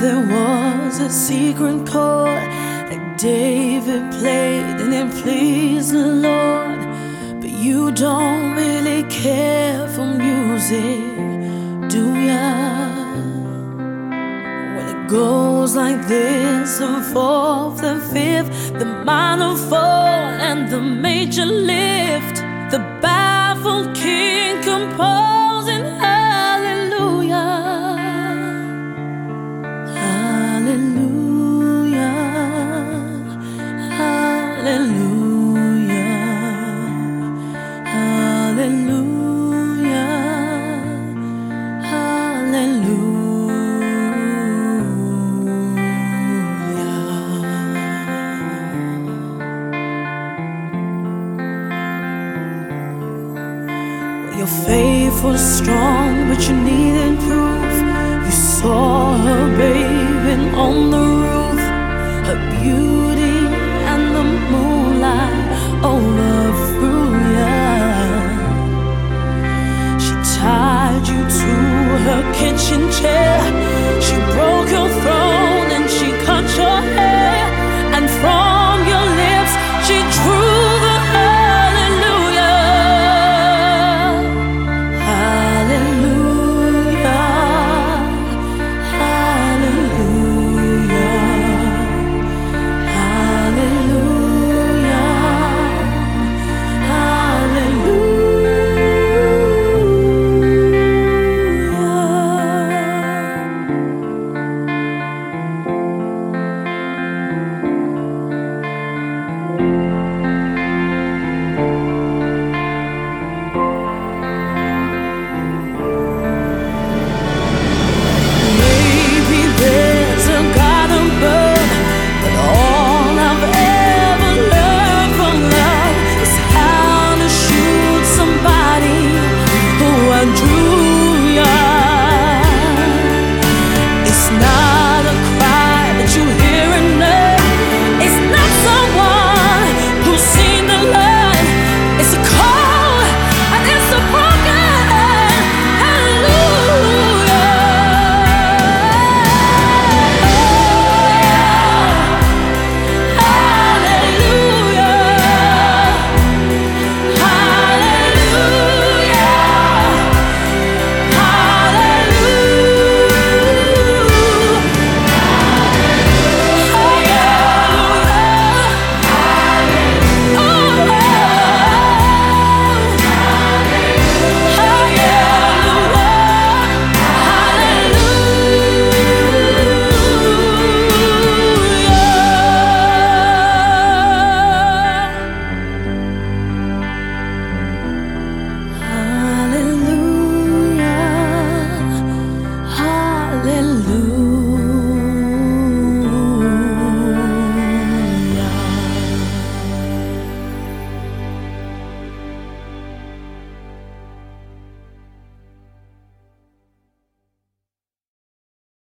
there was a secret chord that David played and it pleased the Lord. But you don't really care for music, do ya? When it goes like this, the fourth, the fifth, the minor fall and the major lift, the baffled king composing hallelujah, hallelujah, hallelujah, hallelujah, hallelujah. Your faith was strong, but you needed proof. You saw her bathing on the roof, her beauty